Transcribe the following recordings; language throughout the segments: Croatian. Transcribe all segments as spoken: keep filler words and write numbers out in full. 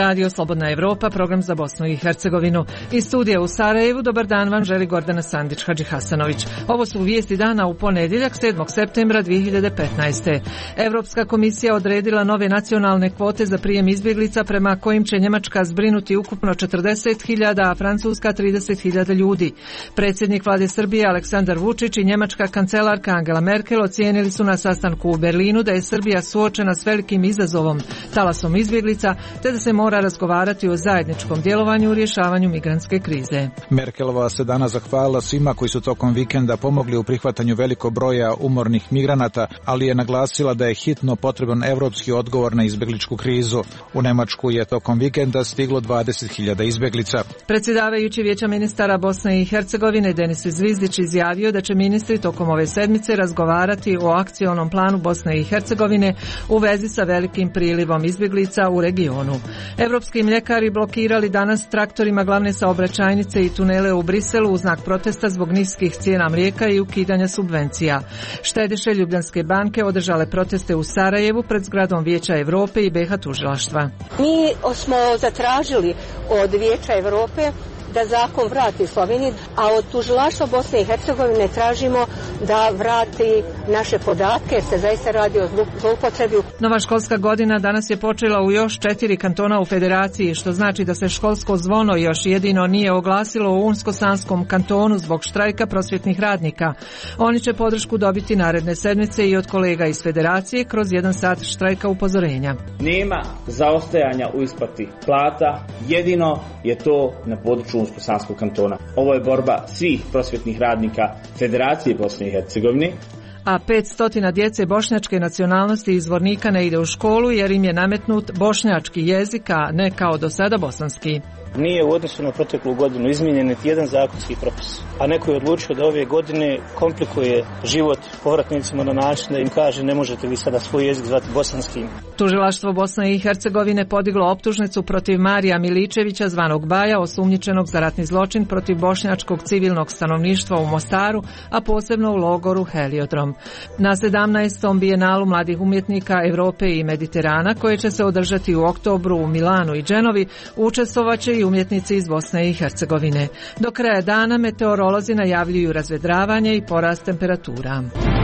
Radio Slobodna Evropa, program za Bosnu i Hercegovinu. Iz studija u Sarajevu, dobar dan vam želi Gordana Sandić-Hadži Hasanović. Ovo su vijesti dana u ponedjeljak sedmog septembra dvije hiljade petnaeste. Evropska komisija odredila nove nacionalne kvote za prijem izbjeglica prema kojim će Njemačka zbrinuti ukupno četrdeset hiljada, a Francuska trideset hiljada ljudi. Predsjednik vlade Srbije Aleksandar Vučić i njemačka kancelarka Angela Merkel ocijenili su na sastanku u Berlinu da je Srbija suočena s velikim izazovom, talasom izbjeglica, te da se mora razgovarati o zajedničkom djelovanju u rješavanju migrantske krize. Merkelova se danas zahvalila svima koji su tokom vikenda pomogli u prihvatanju velikog broja umornih migranata, ali je naglasila da je hitno potreban evropski odgovor na izbjegličku krizu. U Njemačku je tokom vikenda stiglo dvadeset hiljada izbjeglica. Predsjedavajući Vijeća ministara Bosne i Hercegovine Denis Zvizdić izjavio da će ministri tokom ove sedmice razgovarati o akcionom planu Bosne i Hercegovine u vezi sa velikim prilivom izbjeglica u regionu. Evropski mljekari blokirali danas traktorima glavne saobraćajnice i tunele u Briselu u znak protesta zbog niskih cijena mlijeka i ukidanja subvencija. Štediše Ljubljanske banke održale proteste u Sarajevu pred zgradom Vijeća Europe i B iH tužilaštva. Mi smo zatražili od Vijeća Europe da zakon vrati Sloveniji, a od tužilaštva Bosne i Hercegovine tražimo da vrati naše podatke, jer se zaista radi o zloupotrebi. Nova školska godina danas je počela u još četiri kantona u federaciji, što znači da se školsko zvono još jedino nije oglasilo u Unsko-Sanskom kantonu zbog štrajka prosvjetnih radnika. Oni će podršku dobiti naredne sedmice i od kolega iz federacije kroz jedan sat štrajka upozorenja. Nema zaostajanja u isplati plata, jedino je to na području Unsko-Sanskog kantona. Ovo je borba svih prosvjetnih radnika Federacije Bosne i Hercegovine. A petsto djece bošnjačke nacionalnosti iz Zvornika ne ide u školu jer im je nametnut bošnjački jezik, a ne kao do sada bosanski. Nije u odnosu na proteklu godinu izmijenjen niti jedan zakonski propis, a neko je odlučio da ove godine komplikuje život povratnicima na način da im kaže ne možete vi sada svoj jezik zvati bosanskim. Tužilaštvo Bosne i Hercegovine podiglo optužnicu protiv Marija Miličevića zvanog Baja, osumnjičenog za ratni zločin protiv bošnjačkog civilnog stanovništva u Mostaru, a posebno u logoru Heliodrom. Na sedamnaestom bijenalu mladih umjetnika Europe i Mediterana, koje će se održati u oktobru u Milanu i Dženovi, učestvovaće i umjetnici iz Bosne i Hercegovine. Do kraja dana meteorolozi najavljuju razvedravanje i porast temperatura.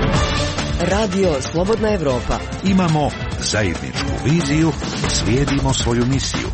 Radio Slobodna Evropa. Imamo zajedničku viziju, slijedimo svoju misiju.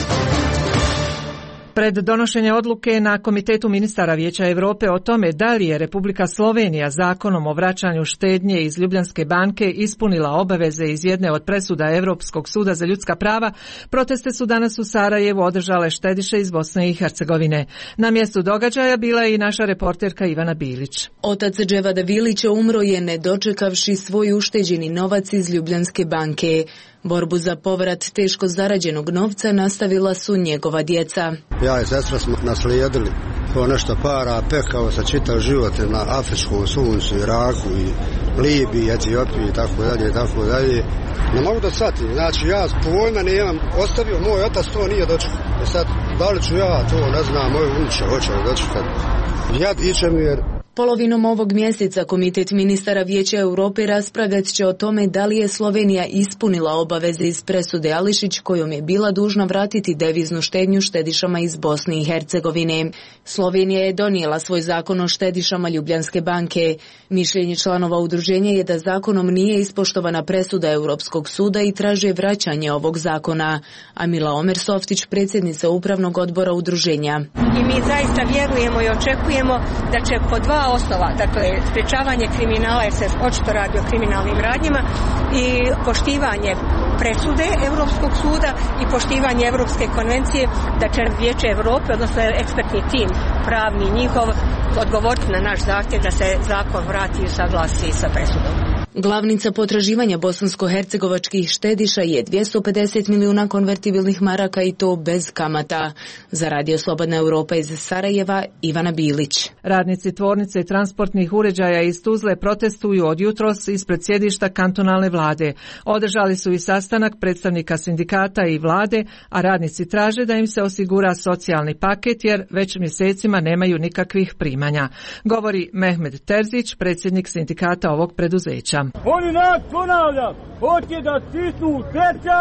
Pred donošenje odluke na Komitetu ministara Vijeća Europe o tome da li je Republika Slovenija zakonom o vraćanju štednje iz Ljubljanske banke ispunila obaveze iz jedne od presuda Europskog suda za ljudska prava, proteste su danas u Sarajevu održale štediše iz Bosne i Hercegovine. Na mjestu događaja bila je i naša reporterka Ivana Bilić. Otac Dževada Bilića umro je ne dočekavši svoj ušteđeni novac iz Ljubljanske banke. Borbu za povrat teško zarađenog novca nastavila su njegova djeca. Ja i sestra smo naslijedili to nešto para, pekao sa čitav život na afričkom suncu, Iraku i Libiji, Etiopiji i tako dalje i tako dalje. Ne mogu da shvatim, znači ja pojma nemam, ostavio moj otac, to nije dočekao. E sad, da li ću ja to, ne znam, moj unuče hoće li dočekati. Ja iće mi jer... Polovinom ovog mjeseca Komitet ministara Vijeća Europe raspravljat će o tome da li je Slovenija ispunila obaveze iz presude Ališić kojom je bila dužna vratiti deviznu štednju štedišama iz Bosne i Hercegovine. Slovenija je donijela svoj zakon o štedišama Ljubljanske banke. Mišljenje članova udruženja je da zakonom nije ispoštovana presuda Europskog suda i traže vraćanje ovog zakona. Amila Omer-Softić, predsjednica upravnog odbora udruženja. I mi zaista vjerujemo i očekujemo da će po dva osnova, dakle sprječavanje kriminala jer se očito radi o kriminalnim radnjama i poštivanje presude Europskog suda i poštivanje Europske konvencije, da će Vijeće Europe, odnosno ekspertni tim pravni njihov, odgovoriti na naš zahtjev da se zakon vrati i saglasi sa presudom. Glavnica potraživanja bosansko-hercegovačkih štediša je dvjesto pedeset milijuna konvertibilnih maraka i to bez kamata. Za Radio Slobodna Europa iz Sarajeva, Ivana Bilić. Radnici tvornice transportnih uređaja iz Tuzle protestuju od jutros ispred sjedišta kantonalne vlade. Održali su i sastanak predstavnika sindikata i vlade, a radnici traže da im se osigura socijalni paket jer već mjesecima nemaju nikakvih primanja. Govori Mehmed Terzić, predsjednik sindikata ovog preduzeća. Oni nas ponavljam, hoće da stisnu tečaj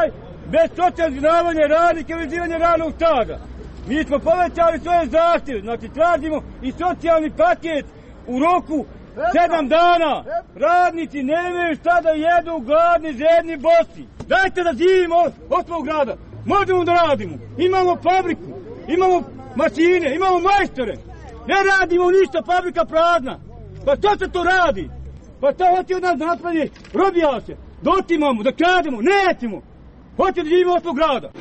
bez socijalnog radnika i vezivanja radnog staža. Mi smo povećali svoje zahtjeve, znači tražimo i socijalni paket u roku sedam dana. Radnici nemaju šta da jedu, gladni, žedni, bosi. Dajte da živimo od svog grada. Možemo da radimo. Imamo fabriku, imamo mašine, imamo majstore. Ne radimo ništa, fabrika prazna. Pa što se to radi? Pa to hoće od nas da napravi robija se. Da otimamo, da krademo, nećemo. Hoće da živimo od svog grada.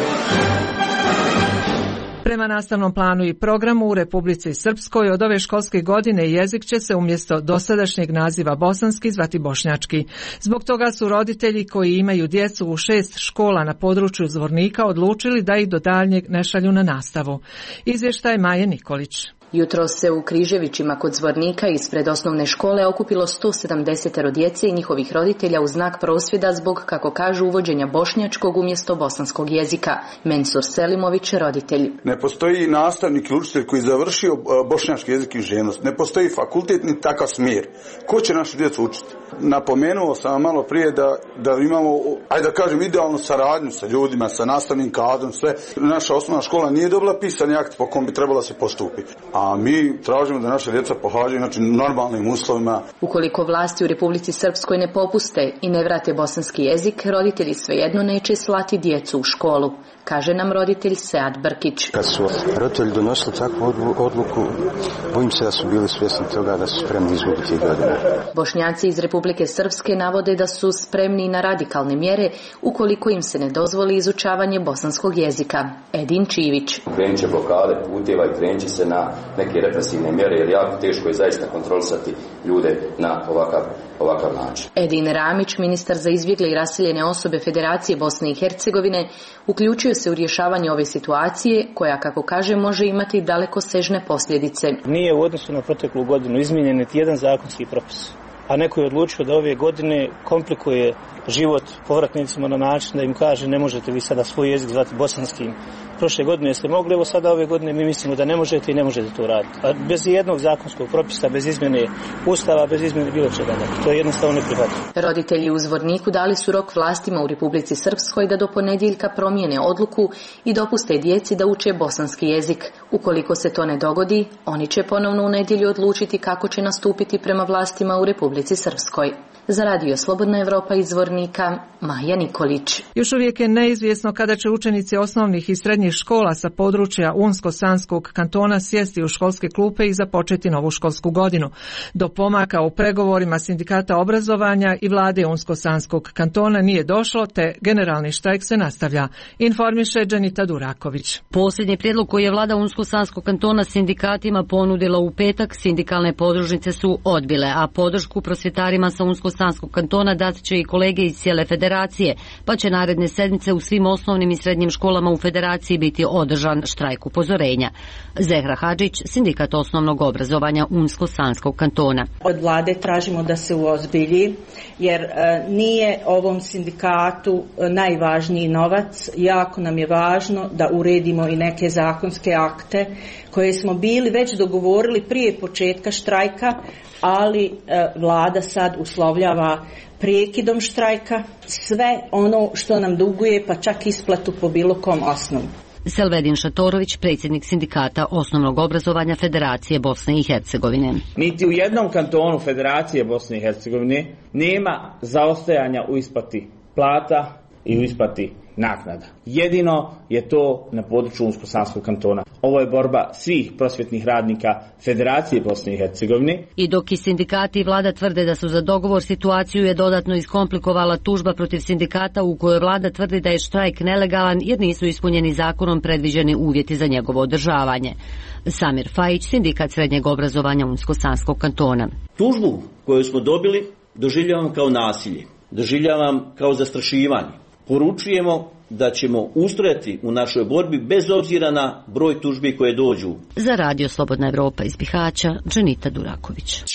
Prema nastavnom planu i programu u Republici Srpskoj od ove školske godine jezik će se umjesto dosadašnjeg naziva bosanski zvati bošnjački. Zbog toga su roditelji koji imaju djecu u šest škola na području Zvornika odlučili da ih do daljnjeg ne šalju na nastavu. Izvještaj Maje Nikolić. Jutro se u Križevićima kod Zvornika ispred osnovne škole okupilo sto sedamdeset djece i njihovih roditelja u znak prosvjeda zbog, kako kažu, uvođenja bošnjačkog umjesto bosanskog jezika. Mensur Selimović, roditelj. Ne postoji nastavnik ili učitelj koji je završio bošnjački jezik i književnost. Ne postoji fakultet ni takav smjer. Ko će našu djecu učiti? Napomenuo sam malo prije da, da imamo, ajde da kažem, idealnu saradnju sa ljudima, sa nastavnim kadrom, sve. Naša osnovna škola nije dobila pisani akt po kom bi trebala se postupiti. A mi tražimo da naša djeca pohađaju znači, normalnim uslovima. Ukoliko vlasti u Republici Srpskoj ne popuste i ne vrate bosanski jezik, roditelji svejedno neće slati djecu u školu, kaže nam roditelj Sead Brkić. Kad su roditelji donosili takvu odluku, bojim se da su bili svjesni toga da su spremni izgubiti godine. Bošnjaci iz Republike Srpske navode da su spremni na radikalne mjere ukoliko im se ne dozvoli izučavanje bosanskog jezika. Edin Čivić. Krenut će blokade puteva i krenut će se na neke represivne mjere, jer jako teško je zaista kontrolisati ljude na ovakav, ovakav način. Edin Ramić, ministar za izbjegle i raseljene osobe Federacije Bosne i Hercegovine, uključio se u rješavanje ove situacije koja, kako kaže, može imati dalekosežne posljedice. Nije u odnosu na proteklu godinu izmijenjen niti jedan zakonski propis, a neko je odlučio da ove godine komplikuje život povratnicima na način da im kaže ne možete vi sada svoj jezik zvati bosanskim. Prošle godine ste mogli, evo sada ove godine mi mislimo da ne možete i ne možete to raditi. A bez jednog zakonskog propisa, bez izmjene ustava, bez izmjene bilo čega. To je jednostavno neprihvatljivo. Roditelji u Zvorniku dali su rok vlastima u Republici Srpskoj da do ponedjeljka promijene odluku i dopuste djeci da uče bosanski jezik. Ukoliko se to ne dogodi, oni će ponovno u nedjelju odlučiti kako će nastupiti prema vlastima u Republici Srpskoj. Za Radio Slobodna Evropa iz Zvornika, Maja Nikolić. Još uvijek je neizvjesno kada će učenici osnovnih i srednjih škola sa područja Unsko-Sanskog kantona sjesti u školske klupe i započeti novu školsku godinu. Do pomaka u pregovorima sindikata obrazovanja i vlade Unsko-Sanskog kantona nije došlo, te generalni štrajk se nastavlja, informiše Dženita Duraković. Posljednji prijedlog koji je vlada Unsko-Sanskog kantona sindikatima ponudila u petak, sindikalne podružnice su odbile, a podršku prosvjetarima sa Unsko-Sanskog kantona dat će i kolege iz cijele federacije, pa će naredne sedmice u svim osnovnim i srednjim školama u federaciji biti održan štrajk upozorenja. Zehra Hadžić, sindikat osnovnog obrazovanja Unsko-Sanskog kantona. Od vlade tražimo da se uozbilji, jer e, nije ovom sindikatu najvažniji novac. Jako nam je važno da uredimo i neke zakonske akte koje smo bili već dogovorili prije početka štrajka, ali e, vlada sad uslovljava prekidom štrajka sve ono što nam duguje, pa čak isplatu po bilo kom osnovu. Selvedin Šatorović, predsjednik sindikata osnovnog obrazovanja Federacije Bosne i Hercegovine. Niti u jednom kantonu Federacije Bosne i Hercegovine nema zaostajanja u isplati plata i u isplati naknada. Jedino je to na području Unsko-Sanskog kantona. Ovo je borba svih prosvjetnih radnika Federacije Bosne i Hercegovine. I dok i sindikati i vlada tvrde da su za dogovor, situaciju je dodatno iskomplikovala tužba protiv sindikata u kojoj vlada tvrdi da je štrajk nelegalan jer nisu ispunjeni zakonom predviđeni uvjeti za njegovo održavanje. Samir Fajić, sindikat srednjeg obrazovanja Unsko-Sanskog kantona. Tužbu koju smo dobili doživljavam kao nasilje, doživljavam kao zastrašivanje. Poručujemo da ćemo ustrajati u našoj borbi bez obzira na broj tužbi koje dođu. Za Radio Slobodna Evropa iz Bihaća, Dženita Duraković.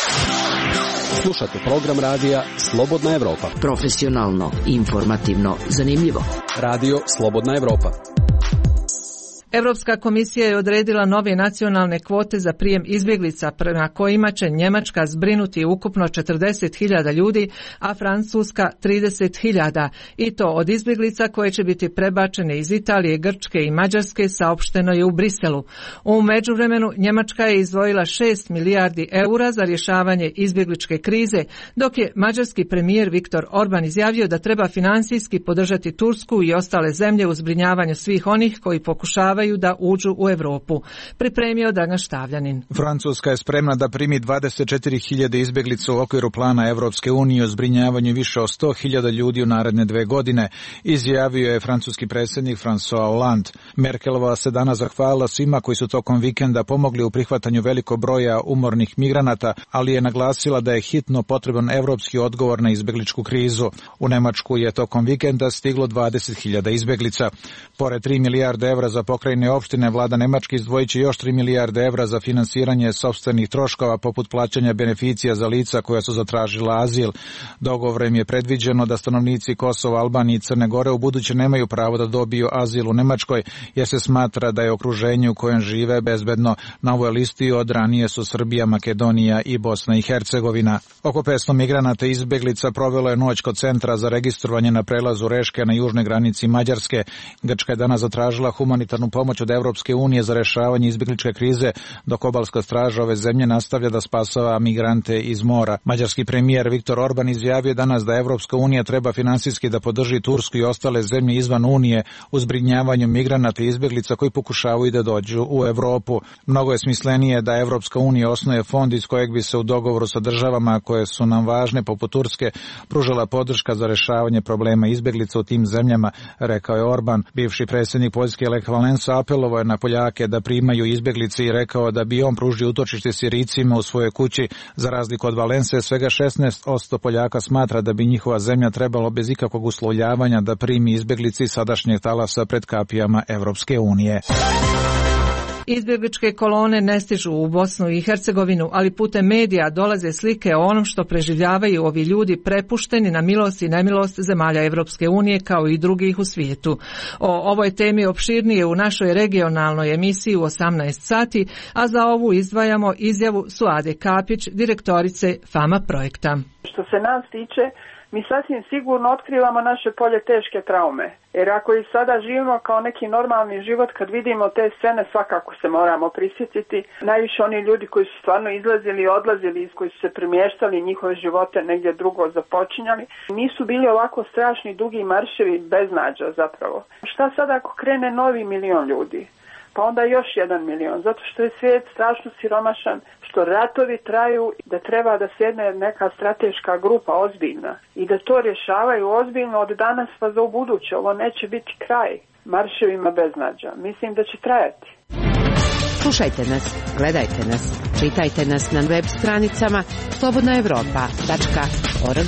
Slušate program radija Slobodna Evropa. Profesionalno, informativno, zanimljivo. Radio Slobodna Evropa. Europska komisija je odredila nove nacionalne kvote za prijem izbjeglica prema kojima će Njemačka zbrinuti ukupno četrdeset hiljada ljudi, a Francuska trideset hiljada, i to od izbjeglica koje će biti prebačene iz Italije, Grčke i Mađarske, saopšteno je u Briselu. U međuvremenu Njemačka je izdvojila šest milijardi eura za rješavanje izbjegličke krize, dok je mađarski premijer Viktor Orban izjavio da treba financijski podržati Tursku i ostale zemlje u zbrinjavanju svih onih koji pokušavaju da uđu u Europu. Pripremio Dragan Štavljanin. Francuska je spremna da primi dvadeset četiri hiljade izbjeglica u okviru plana Evropske unije o zbrinjavanju više od sto hiljada ljudi u naredne dve godine, izjavio je francuski predsjednik François Hollande. Merkelova se danas zahvalila svima koji su tokom vikenda pomogli u prihvatanju velikog broja umornih migranata, ali je naglasila da je hitno potreban evropski odgovor na izbjegličku krizu. U Nemačku je tokom vikenda stiglo dvadeset hiljada izbjeglica. Pored tri milijarde evra za pokrajine opštine, vlada Nemačke izdvojit će još tri milijarde evra za finansiranje sopstvenih troškova poput plaćanja beneficija za lica koja su zatražila azil. Dogovorom je predviđeno da stanovnici Kosova, Albanije i Crne Gore u buduće nemaju pravo da dobiju azil u Nemačkoj, jer se smatra da je okruženje u kojem žive bezbedno. Na ovoj listi od ranije su Srbija, Makedonija i Bosna i Hercegovina. Oko petsto migranata i izbjeglica provelo je noć kod centra za registrovanje na prelazu Reške na južnoj granici Mađarske. Grčka je danas zatražila humanitarnu pomoć od Evropske unije za rešavanje izbjegličke krize, dok obalska straža ove zemlje nastavlja da spasava migrante iz mora. Mađarski premijer Viktor Orban izjavio danas da Evropska unija treba finansijski da podrži Tursku i ostale zemlje izvan Unije u zbrinjavanju migranata i izbjeglica koji pokušavaju da dođu u Evropu. Mnogo je smislenije da Evropska unija osnuje fond iz kojeg bi se u dogovoru sa državama koje su nam važne, poput Turske, pružala podrška za rešavanje problema izbjeglica u tim zemljama, rekao je Orban. Bivši predsjednik Poljske Lech Valensa apelovao je na Poljake da primaju izbjeglice i rekao da bi on pružio utočište Sirijcima u svojoj kući. Za razliku od Valense, svega šesnaest posto Poljaka smatra da bi njihova zemlja trebalo bez ikakvog uslovljavanja da primi izbjeglice sadašnjeg talasa pred kapijama Evropske unije. Izbjegličke kolone ne stižu u Bosnu i Hercegovinu, ali putem medija dolaze slike o onom što preživljavaju ovi ljudi prepušteni na milost i nemilost zemalja Evropske unije kao i drugih u svijetu. O ovoj temi opširnije u našoj regionalnoj emisiji u osamnaest sati, a za ovu izdvajamo izjavu Suade Kapić, direktorice Fama projekta. Što se nas tiče, mi sasvim sigurno otkrivamo naše polje teške traume. Jer ako i sada živimo kao neki normalni život, kad vidimo te scene, svakako se moramo prisjetiti. Najviše oni ljudi koji su stvarno izlazili i odlazili, koji su se premještali, njihove živote negdje drugo započinjali, nisu bili ovako strašni dugi marševi beznađa zapravo. Šta sada ako krene novi milion ljudi? Pa onda još jedan milion, zato što je svijet strašno siromašan, što ratovi traju, da treba da sjedne neka strateška grupa ozbiljna i da to rješavaju ozbiljno od danas pa za ubuduće. Ovo neće biti kraj marševima beznađa. Mislim da će trajati. Slušajte nas, gledajte nas, čitajte nas na web stranicama slobodna evropa tačka org.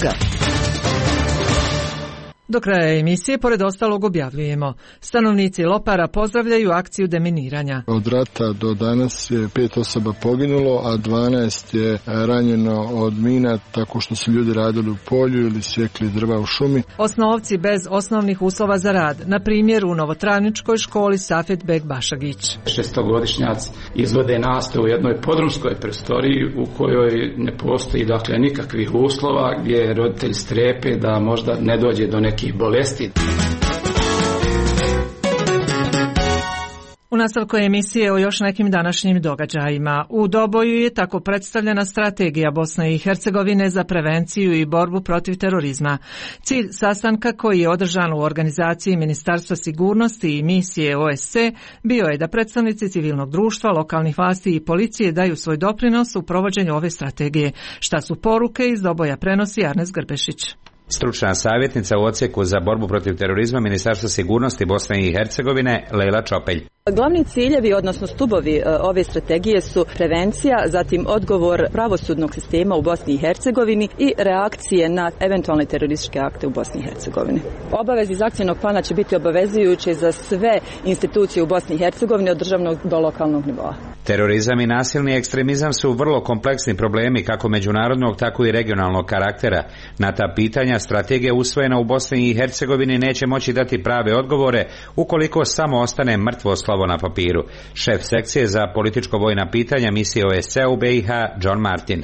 Do kraja emisije, pored ostalog, objavljujemo. Stanovnici Lopara pozdravljaju akciju deminiranja. Od rata do danas je pet osoba poginulo, a dvanaest je ranjeno od mina tako što su ljudi radili u polju ili sjekli drva u šumi. Osnovci bez osnovnih uslova za rad, na primjer u Novotravničkoj školi Safet Bek Bašagić. Šestogodišnjaci izvode nastavu u jednoj podrumskoj prostoriji u kojoj ne postoji dakle nikakvih uslova, gdje roditelj strepe da možda ne dođe do nekih bolesti. U nastavku emisije o još nekim današnjim događajima. U Doboju je tako predstavljena strategija Bosne i Hercegovine za prevenciju i borbu protiv terorizma. Cilj sastanka, koji je održan u organizaciji Ministarstva sigurnosti i misije O S C E, bio je da predstavnici civilnog društva, lokalnih vlasti i policije daju svoj doprinos u provođenju ove strategije. Šta su poruke iz Doboja, prenosi Arnes Grbešić. Stručna savjetnica u odsjeku za borbu protiv terorizma Ministarstva sigurnosti Bosne i Hercegovine Lejla Čopelj. Glavni ciljevi, odnosno stubovi ove strategije su prevencija, zatim odgovor pravosudnog sistema u Bosni i Hercegovini i reakcije na eventualne terorističke akte u Bosni i Hercegovini. Obaveze iz akcijnog plana će biti obavezujuće za sve institucije u Bosni i Hercegovini od državnog do lokalnog nivoa. Terorizam i nasilni ekstremizam su vrlo kompleksni problemi kako međunarodnog, tako i regionalnog karaktera. Na ta pitanja provođenja strategije usvojena u Bosni i Hercegovini neće moći dati prave odgovore ukoliko samo ostane mrtvo slovo na papiru. Šef sekcije za političko-vojna pitanja misije O S C E u B i H, John Martin.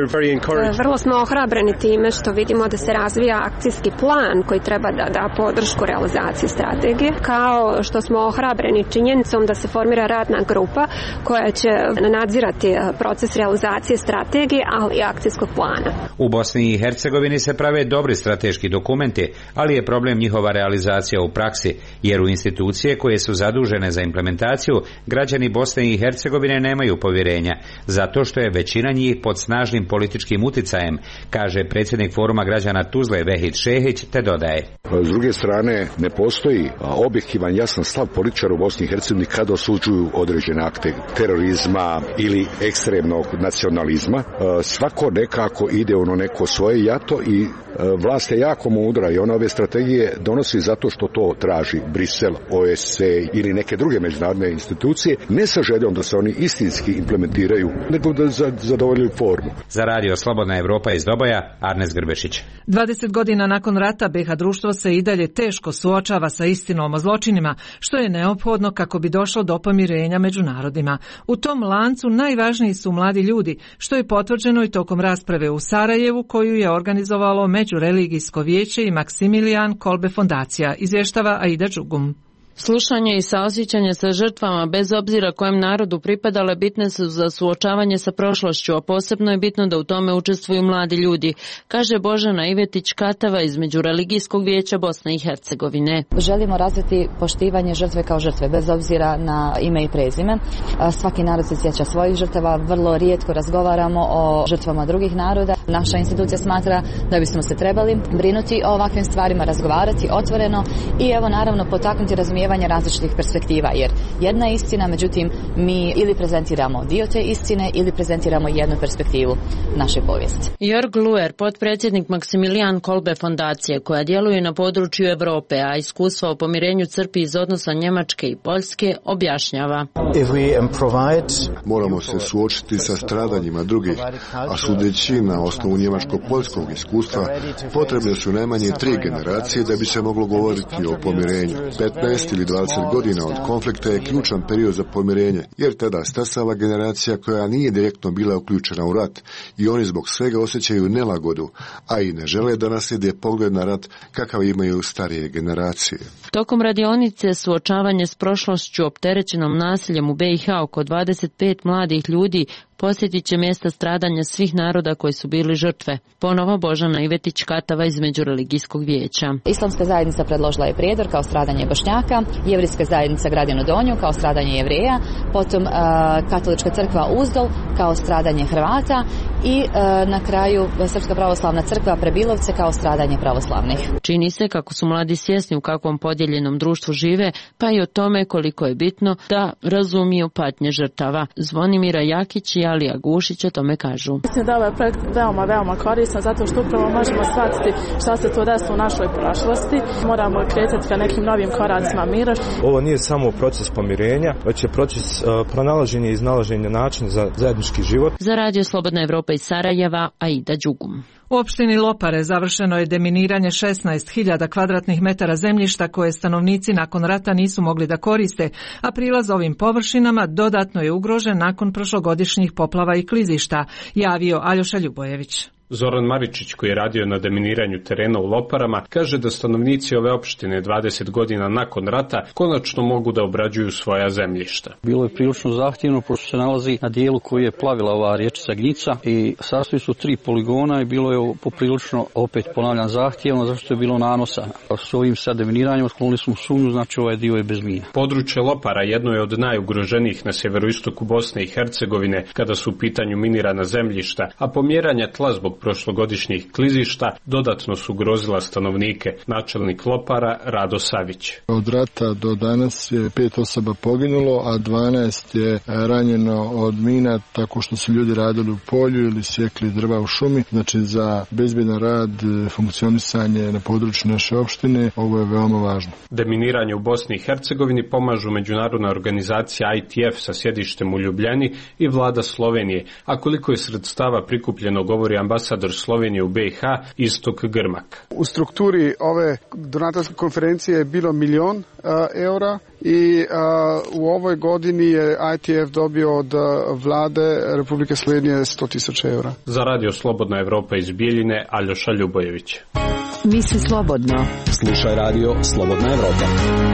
Vrlo smo ohrabreni time što vidimo da se razvija akcijski plan koji treba da da podršku realizaciji strategije, kao što smo ohrabreni činjenicom da se formira radna grupa koja će nadzirati proces realizacije strategije, ali i akcijskog plana. U Bosni i Hercegovini se prave dobri strateški dokumenti, ali je problem njihova realizacija u praksi, jer u institucije koje su zadužene za implementaciju građani Bosne i Hercegovine nemaju povjerenja, zato što je većina njih pod snažnim političkim uticajem, kaže predsjednik Foruma građana Tuzle Vehid Šehić, te dodaje. S druge strane, ne postoji objektivan jasan stav političara u Bosni i Hercegovini kada osuđuju određene akte terorizma ili ekstremnog nacionalizma. Svako nekako ide ono neko svoje jato i vlast je jako mudra i ona ove strategije donosi zato što to traži Brisel, O S C E ili neke druge međunarodne institucije, ne sa željom da se oni istinski implementiraju, nego da zadovoljuju formu. Za radio Slobodna Evropa iz Doboja, Arnes Grbešić. dvadeset godina nakon rata B iH društvo se i dalje teško suočava sa istinom o zločinima, što je neophodno kako bi došlo do pomirenja među narodima. U tom lancu najvažniji su mladi ljudi, što je potvrđeno i tokom rasprave u Sarajevu koju je organizovalo Međureligijsko vijeće i Maksimilijan Kolbe fondacija, izvještava Aida Đugum. Slušanje i saosjećanje sa žrtvama, bez obzira kojem narodu pripadale, bitne su za suočavanje sa prošlošću, a posebno je bitno da u tome učestvuju mladi ljudi, kaže Božana Ivetić-Katava iz Međureligijskog vijeća Bosne i Hercegovine. Želimo razviti poštivanje žrtve kao žrtve, bez obzira na ime i prezime. Svaki narod se sjeća svojih žrtava, vrlo rijetko razgovaramo o žrtvama drugih naroda. Naša institucija smatra da bismo se trebali brinuti o ovakvim stvarima, razgovarati otvoreno i evo naravno potaknuti razumijevanje različitih perspektiva, jer jedna je istina, međutim mi ili prezentiramo dio te istine ili prezentiramo jednu perspektivu naše povijesti. Jörg Luer, potpredsjednik Maksimilijan Kolbe fondacije, koja djeluje na području Europe, a iskustva o pomirenju crpi iz odnosa Njemačke i Poljske, objašnjava. Moramo se suočiti sa stradanjima drugih, a sudeći na osnovu njemačko-poljskog iskustva, potrebne su najmanje tri generacije da bi se moglo govoriti o pomirenju. petnaest ili dvadeset godina od konflikta je ključan period za pomirenje, jer tada stasava generacija koja nije direktno bila uključena u rat i oni zbog svega osjećaju nelagodu, a i ne žele da naslijede pogled na rat kakav imaju starije generacije. Tokom radionice suočavanje s prošlošću opterećenom nasiljem u B iH oko dvadeset pet mladih ljudi posjetit će mjesta stradanja svih naroda koji su bili žrtve. Ponovo Božana Ivetić-Katava iz Međureligijskog vijeća. Islamska zajednica predložila je Prijedor kao stradanje Bošnjaka, Jevrijska zajednica Gradinu Donju kao stradanje Jevreja, potom uh, Katolička crkva Uzdol kao stradanje Hrvata i uh, na kraju Srpska pravoslavna crkva Prebilovce kao stradanje pravoslavnih. Čini se kako su mladi svjesni u kakvom podijeljenom društvu žive, pa i o tome koliko je bitno da razumiju patnje žrtava. Zvonimira Jakić i Alija Gušić o tome kažu. Mislim da je ovaj projekt veoma, veoma koristan zato što upravo možemo shvatiti šta se to desilo u našoj prošlosti. Moramo kretati ka nekim novim koracima mira. Ovo nije samo proces pomirenja, već je proces uh, pronalaženja i iznalaženja načina za zajednički život. Za radio Slobodna Evropa iz Sarajeva, Aida Đugum. U opštini Lopare završeno je deminiranje šesnaest hiljada kvadratnih metara zemljišta koje stanovnici nakon rata nisu mogli da koriste, a prilaz ovim površinama dodatno je ugrožen nakon prošlogodišnjih poplava i klizišta, javio Aljoša Ljubojević. Zoran Maričić, koji je radio na deminiranju terena u Loparama, kaže da stanovnici ove opštine dvadeset godina nakon rata konačno mogu da obrađuju svoja zemljišta. Bilo je prilično zahtjevno, pošto se nalazi na dijelu koji je plavila ova riječica Gnjica i sastoji su tri poligona i bilo je poprilično, opet ponavljam, zahtjevno, zašto je bilo nanosa. S ovim sad deminiranjem otklonili smo sumnju, znači ovaj dio je bez mina. Područje Lopara jedno je od najugroženijih na sjeveroistoku Bosne i Hercegovine kada su u pitanju minirana zemljišta, a pomjeranja tla zbog prošlogodišnjih klizišta dodatno su ugrozila stanovnike. Načelnik Lopara Rado Savić. Od rata do danas je pet osoba poginulo, a dvanaest je ranjeno od mina tako što su ljudi radili u polju ili sjekli drva u šumi. Znači za bezbjedan rad, funkcionisanje na području naše opštine, ovo je veoma važno. Deminiranje u Bosni i Hercegovini pomažu međunarodna organizacija I T F sa sjedištem u Ljubljani i vlada Slovenije, a koliko je sredstava prikupljeno govori ambasador ambasador Slovenije u B i H Istok Grmak. U strukturi ove donatorske konferencije je bilo milion uh, eura i uh, u ovoj godini je I T F dobio od vlade Republike Slovenije sto tisuća eura. Za Radio Slobodna Evropa iz Bijeljine, Aljoša Ljubojević. Misli slobodno. Slušaj Radio Slobodna Evropa.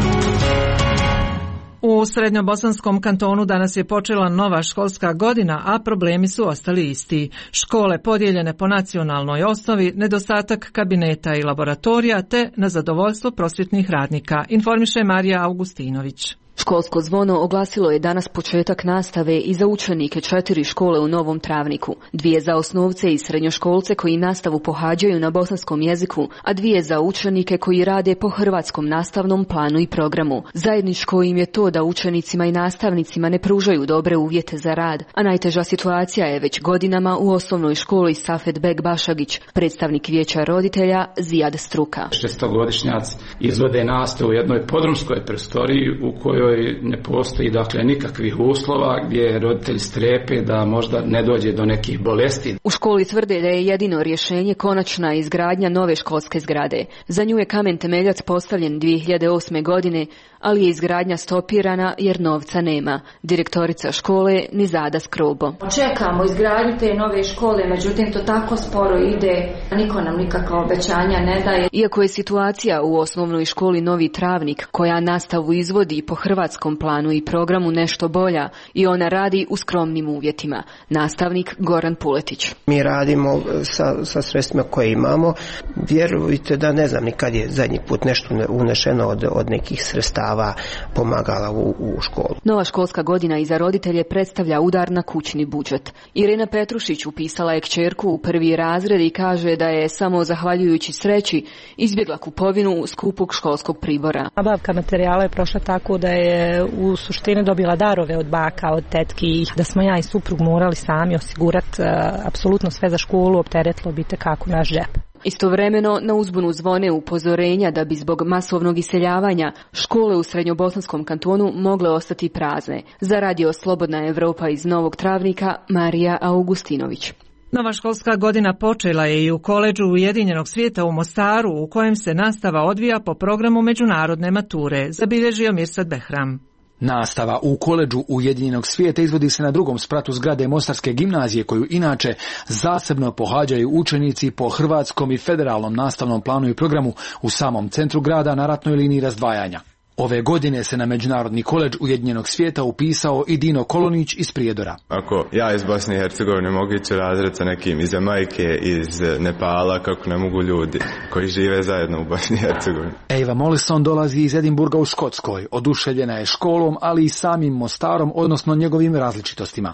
U Srednjobosanskom kantonu danas je počela nova školska godina, a problemi su ostali isti. Škole podijeljene po nacionalnoj osnovi, nedostatak kabineta i laboratorija te nezadovoljstvo prosvjetnih radnika, informiše Marija Augustinović. Školsko zvono oglasilo je danas početak nastave i za učenike četiri škole u Novom Travniku, dvije za osnovce i srednjoškolce koji nastavu pohađaju na bosanskom jeziku, a dvije za učenike koji rade po hrvatskom nastavnom planu i programu. Zajedničko im je to da učenicima i nastavnicima ne pružaju dobre uvjete za rad, a najteža situacija je već godinama u osnovnoj školi Safet Beg Bašagić, predstavnik vijeća roditelja Zijad Struka. Šestogodišnjaci izvode nastavu u jednoj podrumskoj prostoriji u kojoj ne postoji dakle nikakvih uslova, gdje roditelji strepe da možda ne dođe do nekih bolesti. U školi tvrde da je jedino rješenje konačna izgradnja nove školske zgrade. Za nju je kamen temeljac postavljen dvije hiljade osme godine, ali je izgradnja stopirana jer novca nema. Direktorica škole Nizada Skrobo. Čekamo izgradnju te nove škole, međutim to tako sporo ide, niko nam nikakva obećanja ne daje. Iako je situacija u osnovnoj školi Novi Travnik, koja nastavu izvodi po hrvatskom planu i programu, nešto bolja i ona radi u skromnim uvjetima. Nastavnik Goran Puletić. Mi radimo sa, sa sredstvima koje imamo. Vjerujte da ne znam nikad je zadnji put nešto unešeno od, od nekih sredstava pomagala u, u školu. Nova školska godina i za roditelje predstavlja udar na kućni budžet. Irena Petrušić upisala je kćerku u prvi razred i kaže da je samo zahvaljujući sreći izbjegla kupovinu skupog školskog pribora. Nabavka materijala je prošla tako da je u suštini dobila darove od baka, od tetki, da smo ja i suprug morali sami osigurati uh, apsolutno sve za školu, opteretilo bi tekako naš džep. Istovremeno na uzbunu zvone upozorenja da bi zbog masovnog iseljavanja škole u Srednjobosanskom kantonu mogle ostati prazne. Za Radio Slobodna Evropa iz Novog Travnika, Marija Augustinović. Nova školska godina počela je i u koledžu Ujedinjenog svijeta u Mostaru, u kojem se nastava odvija po programu međunarodne mature, zabilježio Mirsad Behram. Nastava u koledžu Ujedinjenog svijeta izvodi se na drugom spratu zgrade Mostarske gimnazije, koju inače zasebno pohađaju učenici po hrvatskom i federalnom nastavnom planu i programu u samom centru grada na ratnoj liniji razdvajanja. Ove godine se na Međunarodni koledž Ujedinjenog svijeta upisao i Dino Kolonić iz Prijedora. Ako ja iz Bosne i Hercegovine mogu ići razred sa nekim iz Jamajke, iz Nepala, kako ne mogu ljudi koji žive zajedno u Bosni i Hercegovini. Eva Mollison dolazi iz Edinburga u Škotskoj. Oduševljena je školom, ali i samim Mostarom, odnosno njegovim različitostima.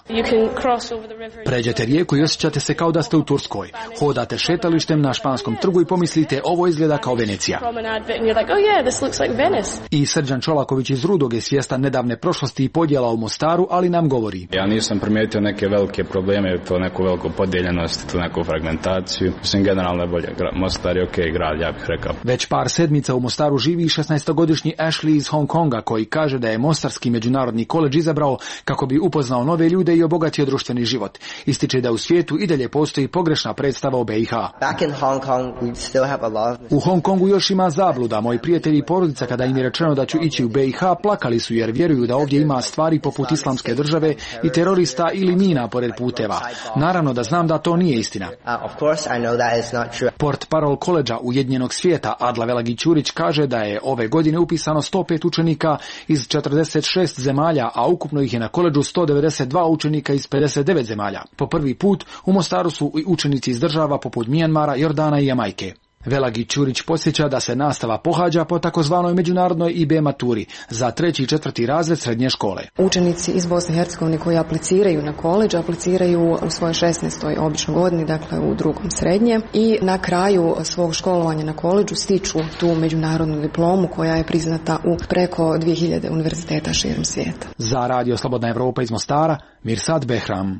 Pređete rijeku i osjećate se kao da ste u Turskoj. Hodate šetalištem na Španskom trgu i pomislite ovo izgleda kao Venecija. I Srđan Čolaković iz Rudog je svjestan nedavne prošlosti i podjela u Mostaru, ali nam govori. Ja nisam primijetio neke velike probleme, to neku veliku podijeljenost, tu neku fragmentaciju. Mislim, generalno je bolje. Mostar je okej grad, ja bih rekao. Već par sedmica u Mostaru živi šesnaestogodišnji Ashley iz Hong Konga, koji kaže da je Mostarski međunarodni koledž izabrao kako bi upoznao nove ljude i obogatio društveni život. Ističe da u svijetu i dalje postoji pogrešna predstava o B i H. U Hong Kongu još ima zabluda. Moji prijatelji i porodica, kada im je rečeno da ću ići u B i H, plakali su jer vjeruju da ovdje ima stvari poput islamske države i terorista ili mina pored puteva. Naravno da znam da to nije istina. Port parol koledža Ujedinjenog svijeta Adla Velagić-Ćurić kaže da je ove godine upisano sto pet učenika iz četrdeset šest zemalja, a ukupno ih je na koledžu sto devedeset dva učenika iz pedeset devet zemalja. Po prvi put u Mostaru su i učenici iz država poput Mijanmara, Jordana i Jamajke. Velagić-Ćurić podsjeća da se nastava pohađa po takozvanoj međunarodnoj I B maturi za treći i četvrti razred srednje škole. Učenici iz Bosne i Hercegovine koji apliciraju na koledž, apliciraju u svojoj šesnaestoj običnoj godini, dakle u drugom srednje, i na kraju svog školovanja na koledžu stiču tu međunarodnu diplomu koja je priznata u preko dvije hiljade univerziteta širom svijeta. Za Radio Slobodna Evropa iz Mostara, Mirsad Behram.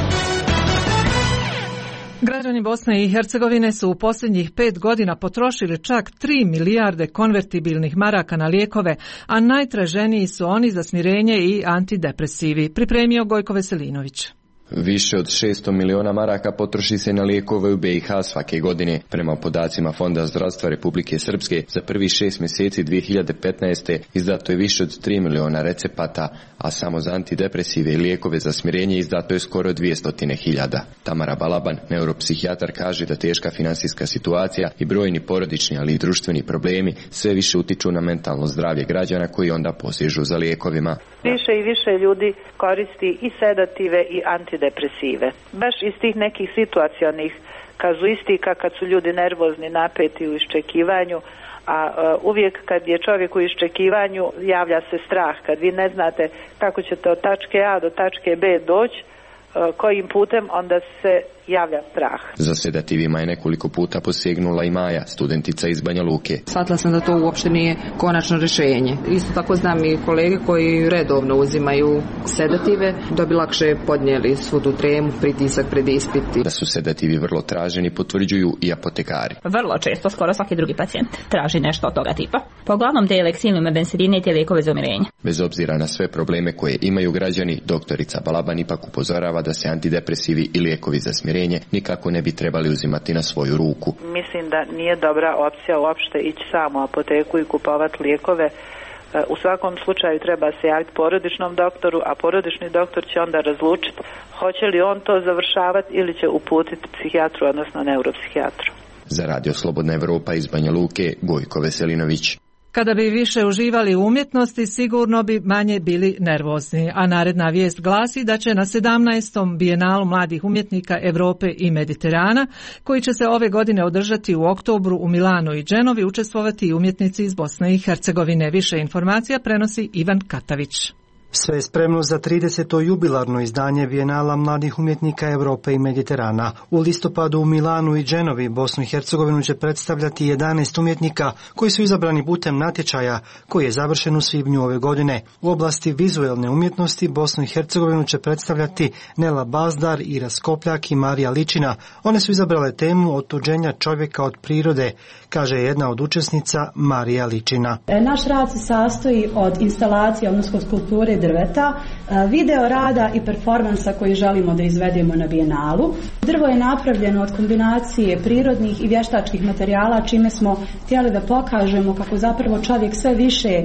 Građani Bosne i Hercegovine su u posljednjih pet godina potrošili čak tri milijarde konvertibilnih maraka na lijekove, a najtraženiji su oni za smirenje i antidepresivi, pripremio Gojko Veselinović. Više od šesto miliona maraka potroši se na lijekove u B i H svake godine. Prema podacima Fonda zdravstva Republike Srpske, za prvih šest mjeseci dvije hiljade petnaeste. izdato je više od tri miliona recepata, a samo za antidepresive i lijekove za smirenje izdato je skoro dvjesto hiljada. Tamara Balaban, neuropsihijatar, kaže da teška financijska situacija i brojni porodični, ali i društveni problemi sve više utiču na mentalno zdravlje građana koji onda posežu za lijekovima. Više i više ljudi koristi i sedative i antidepresive. Baš iz tih nekih situacionih kazuistika kad su ljudi nervozni, napeti u iščekivanju, a uh, uvijek kad je čovjek u iščekivanju javlja se strah. Kad vi ne znate kako ćete od tačke A do tačke B doći, uh, kojim putem, onda se javlja strah. Za sedativima je nekoliko puta posegnula i Maja, studentica iz Banja Luke. Shvatila sam da to uopšte nije konačno rješenje. Isto tako znam i kolege koji redovno uzimaju sedative da bi lakše podnijeli svu tu tremu, pritisak pred ispiti. Da su sedativi vrlo traženi potvrđuju i apotekari. Vrlo često, skoro svaki drugi pacijent traži nešto od toga tipa. Po uglavnom te Leksilium, bensedine i te lijekove za umirenje. Bez obzira na sve probleme koje imaju građani, doktorica Balaban ipak upozorava da se antidepresivi i lijekovi za smirenje nikako ne bi trebali uzimati na svoju ruku. Mislim da nije dobra opcija uopšte ići samo u apoteku i kupovati lijekove. U svakom slučaju treba se javiti porodičnom doktoru, a porodični doktor će onda razlučiti hoće li on to završavati ili će uputiti psihijatru, odnosno neuropsihijatru. Za Radio Slobodna Evropa iz Banja Luke, Gojko Veselinović. Kada bi više uživali u umjetnosti, sigurno bi manje bili nervozni, a naredna vijest glasi da će na sedamnaestom bijenalu mladih umjetnika Europe i Mediterana, koji će se ove godine održati u oktobru u Milanu i Dženovi, učestvovati i umjetnici iz Bosne i Hercegovine. Više informacija prenosi Ivan Katavić. Sve je spremno za trideseto jubilarno izdanje Bijenala mladih umjetnika Europe i Mediterana. U listopadu u Milanu i Dženovi Bosnu i Hercegovinu će predstavljati jedanaest umjetnika koji su izabrani putem natječaja koji je završen u svibnju ove godine. U oblasti vizuelne umjetnosti Bosnu i Hercegovinu će predstavljati Nela Bazdar, Ira Skopljak i Marija Ličina. One su izabrale temu otuđenja čovjeka od prirode, kaže jedna od učesnica Marija Ličina. Naš rad se sastoji od instalacije, odnosno skulpture drveta, video rada i performansa koji želimo da izvedemo na Bijenalu. Drvo je napravljeno od kombinacije prirodnih i vještačkih materijala, čime smo htjeli da pokažemo kako zapravo čovjek sve više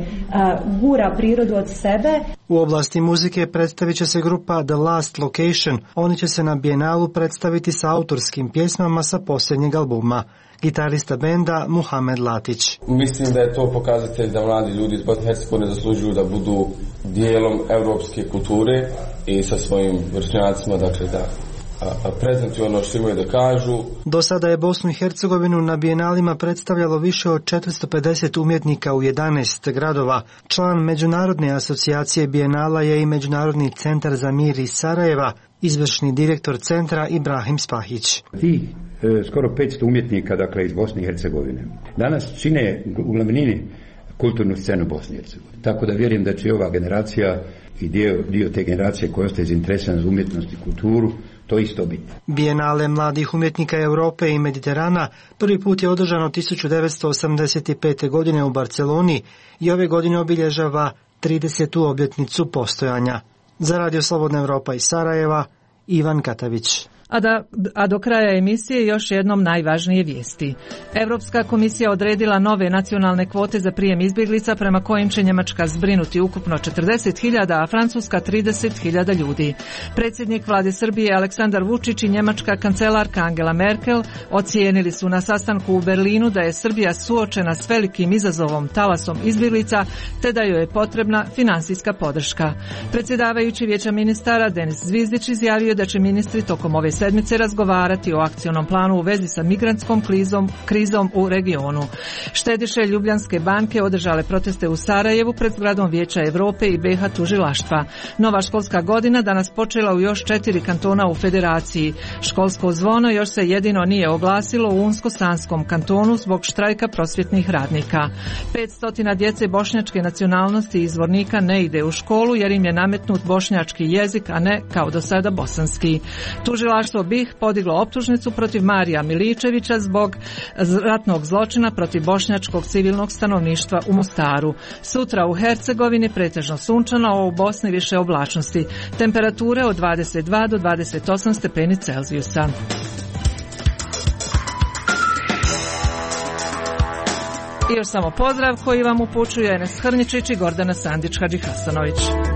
gura prirodu od sebe. U oblasti muzike predstavit će se grupa The Last Location. Oni će se na Bijenalu predstaviti sa autorskim pjesmama sa posljednjeg albuma. Gitarista benda Muhamed Latić. Mislim da je to pokazatelj da mladi ljudi iz Bosne i Hercegovine zaslužuju da budu dijelom europske kulture i sa svojim vršnjacima, dakle da prezentuju ono što imaju da kažu. Do sada je Bosnu i Hercegovinu na bijenalima predstavljalo više od četiristo pedeset umjetnika u jedanaest gradova. Član Međunarodne asocijacije bijenala je i Međunarodni centar za mir iz Sarajeva, izvršni direktor centra Ibrahim Spahić. Ti skoro petsto umjetnika, dakle, iz Bosne i Hercegovine danas čine u glavnini kulturnu scenu Bosne i Hercegovine. Tako da vjerujem da će ova generacija i dio, dio te generacije koja ostaje zainteresirana za umjetnost i kulturu to isto biti. Bijenale mladih umjetnika Europe i Mediterana prvi put je održano tisuću devetsto osamdeset pete. godine u Barceloni i ove godine obilježava tridesetu obljetnicu postojanja. Za Radio Slobodna Evropa iz Sarajeva, Ivan Katavić. A, da, a do kraja emisije još jednom najvažnije vijesti. Europska komisija odredila nove nacionalne kvote za prijem izbjeglica prema kojim će Njemačka zbrinuti ukupno četrdeset hiljada, a Francuska trideset hiljada ljudi. Predsjednik vlade Srbije Aleksandar Vučić i njemačka kancelarka Angela Merkel ocijenili su na sastanku u Berlinu da je Srbija suočena s velikim izazovom talasom izbjeglica te da joj je potrebna finansijska podrška. Predsjedavajući Vijeća ministara Denis Zvizdić izjavio da će ministri tokom ove sedmice razgovarati o akcionom planu u vezi sa migrantskom krizom, krizom u regionu. Štediše Ljubljanske banke održale proteste u Sarajevu pred zgradom Vijeća Europe i B i H tužilaštva. Nova školska godina danas počela u još četiri kantona u federaciji. Školsko zvono još se jedino nije oglasilo u Unsko-Sanskom kantonu zbog štrajka prosvjetnih radnika. petsto djece bošnjačke nacionalnosti iz Zvornika ne ide u školu jer im je nametnut bošnjački jezik, a ne kao do sada bosanski. Tužilaštvo Tužilaštvo B i H podiglo optužnicu protiv Marija Miličevića zbog ratnog zločina protiv bošnjačkog civilnog stanovništva u Mostaru. Sutra u Hercegovini pretežno sunčano, a u Bosni više oblačnosti. Temperature od dvadeset dva do dvadeset osam stepeni Celzijusa. I još samo pozdrav koji vam upućuje Enes Hrničić i Gordana Sandić Hadžihasanović.